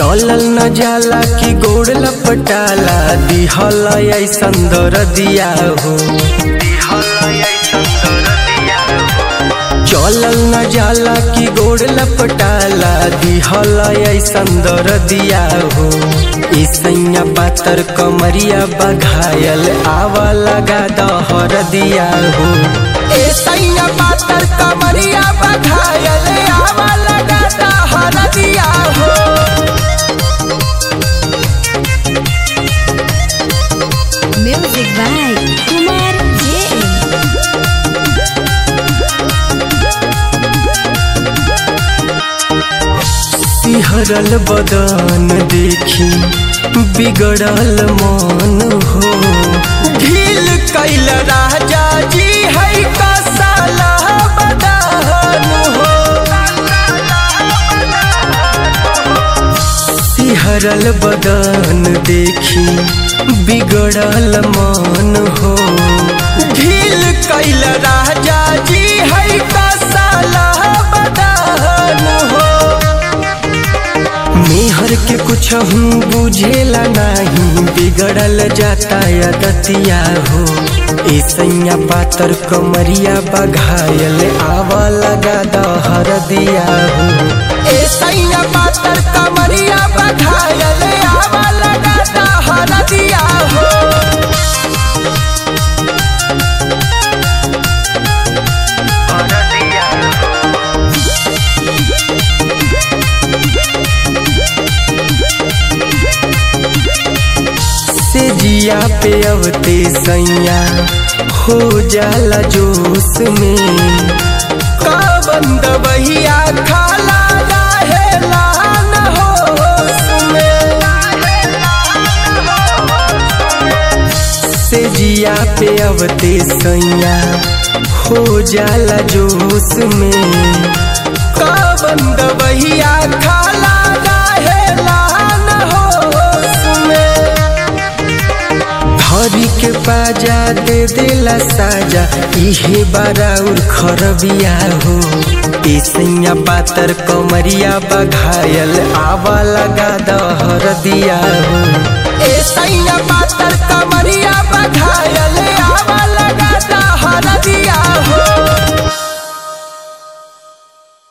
चलल न जाला कि गोड़ लपटाला दिहल ऐसन दरदिया हो। चलल न जाला कि गोड़ लपटाला दिहल ऐसन दरदिया हो। ईसैया पातर कमरिया बघायल आवा लगा दहर दिया हो। ईसैया पातर कमरिया बघायल आवा लगा दहर दिया हो। Music by Kumar JM. सिहरल बदन देखी बिगड़ल मन हो। ढील कैल राजा जी है कसल बदन हो। सिहरल बदन देखी बिगड़ल मन हो। ढील कैल राजा जी है कसल बदन हो। मेहर के कुछ हूँ बुझेला नहीं बिगड़ल जाता दतिया हो। ईसैया पातर कमरिया बघायल आवा लगा दहर दिया हो। ईसैया पातर कमरिया बघायल आवा लगा दहर दिया हो। से जिया पे अवते सैया हो जाला जोश में। का बंद बहिया खाला रहेला न होश में। से जिया पे अवते सैया हो जाला जोश में। का बंद बहिया खाला रहेला न होश में। हरी के बाजा दे देला साजा इहे बाराउर खरबिया हो। ईसैया पातर कमरिया बघायल आवा लगा दहर दिया हो। ईसैया पातर कमरिया बघायल आवा लगा दहर दिया हो।